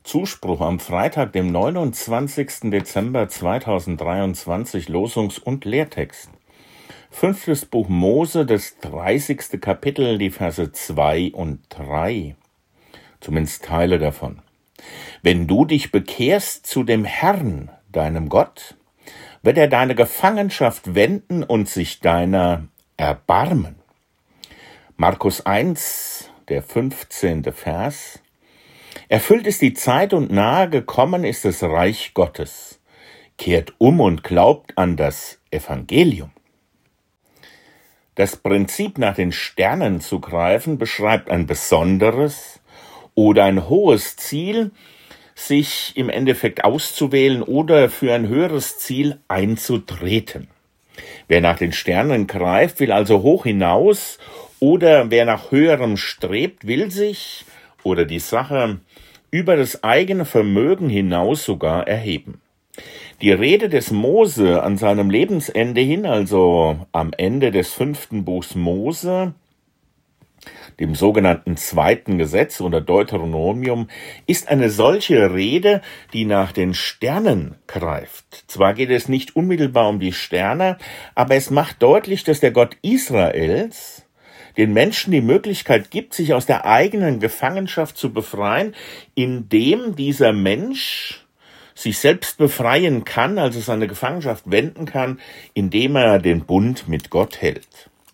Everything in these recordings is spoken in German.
Zuspruch am Freitag, dem 29. Dezember 2023, Losungs- und Lehrtext. 5. Buch Mose, das 30. Kapitel, die Verse 2 und 3. Zumindest Teile davon. Wenn du dich bekehrst zu dem Herrn, deinem Gott, wird er deine Gefangenschaft wenden und sich deiner erbarmen. Markus 1, der 15. Vers. Erfüllt ist die Zeit und nahe gekommen ist das Reich Gottes. Kehrt um und glaubt an das Evangelium. Das Prinzip, nach den Sternen zu greifen, beschreibt ein besonderes oder ein hohes Ziel, sich im Endeffekt auszuwählen oder für ein höheres Ziel einzutreten. Wer nach den Sternen greift, will also hoch hinaus, oder wer nach höherem strebt, will sich oder die Sache über das eigene Vermögen hinaus sogar erheben. Die Rede des Mose an seinem Lebensende hin, also am Ende des 5. Buchs Mose, dem sogenannten 2. Gesetz oder Deuteronomium, ist eine solche Rede, die nach den Sternen greift. Zwar geht es nicht unmittelbar um die Sterne, aber es macht deutlich, dass der Gott Israels den Menschen die Möglichkeit gibt, sich aus der eigenen Gefangenschaft zu befreien, indem dieser Mensch sich selbst befreien kann, also seine Gefangenschaft wenden kann, indem er den Bund mit Gott hält.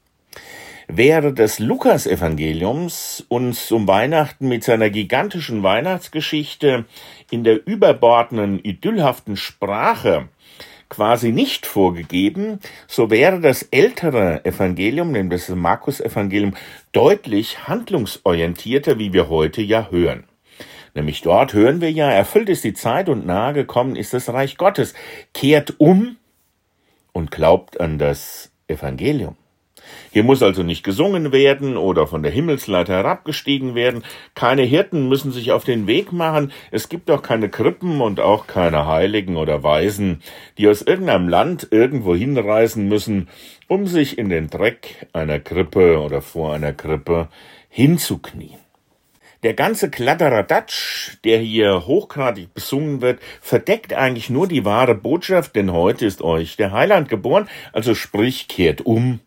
Während des Lukas-Evangeliums uns um Weihnachten mit seiner gigantischen Weihnachtsgeschichte in der überbordenden, idyllhaften Sprache quasi nicht vorgegeben, so wäre das ältere Evangelium, nämlich das Markus-Evangelium, deutlich handlungsorientierter, wie wir heute ja hören. Nämlich dort hören wir ja, erfüllt ist die Zeit und nahe gekommen ist das Reich Gottes. Kehrt um und glaubt an das Evangelium. Hier muss also nicht gesungen werden oder von der Himmelsleiter herabgestiegen werden. Keine Hirten müssen sich auf den Weg machen. Es gibt auch keine Krippen und auch keine Heiligen oder Weisen, die aus irgendeinem Land irgendwo hinreisen müssen, um sich in den Dreck einer Krippe oder vor einer Krippe hinzuknien. Der ganze Kladderadatsch, der hier hochgradig besungen wird, verdeckt eigentlich nur die wahre Botschaft, denn heute ist euch der Heiland geboren, also sprich, kehrt um.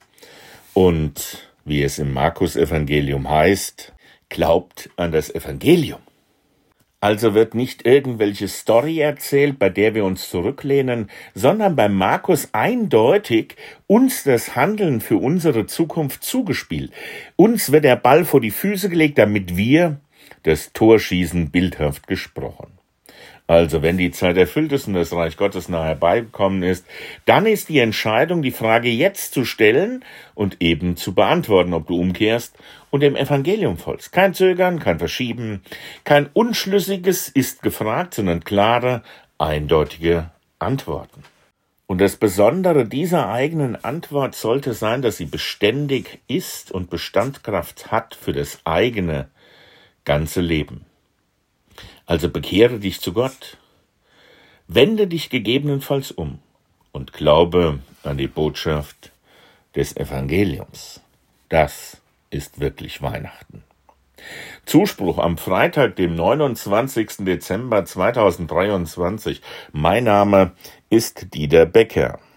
Und wie es im Markus-Evangelium heißt, glaubt an das Evangelium. Also wird nicht irgendwelche Story erzählt, bei der wir uns zurücklehnen, sondern bei Markus eindeutig uns das Handeln für unsere Zukunft zugespielt. Uns wird der Ball vor die Füße gelegt, damit wir das Tor schießen, bildhaft gesprochen. Also, wenn die Zeit erfüllt ist und das Reich Gottes nahe herbeigekommen ist, dann ist die Entscheidung, die Frage jetzt zu stellen und eben zu beantworten, ob du umkehrst und dem Evangelium folgst. Kein Zögern, kein Verschieben, kein Unschlüssiges ist gefragt, sondern klare, eindeutige Antworten. Und das Besondere dieser eigenen Antwort sollte sein, dass sie beständig ist und Bestandkraft hat für das eigene ganze Leben. Also bekehre dich zu Gott, wende dich gegebenenfalls um und glaube an die Botschaft des Evangeliums. Das ist wirklich Weihnachten. Zuspruch am Freitag, dem 29. Dezember 2023. Mein Name ist Dieter Becker.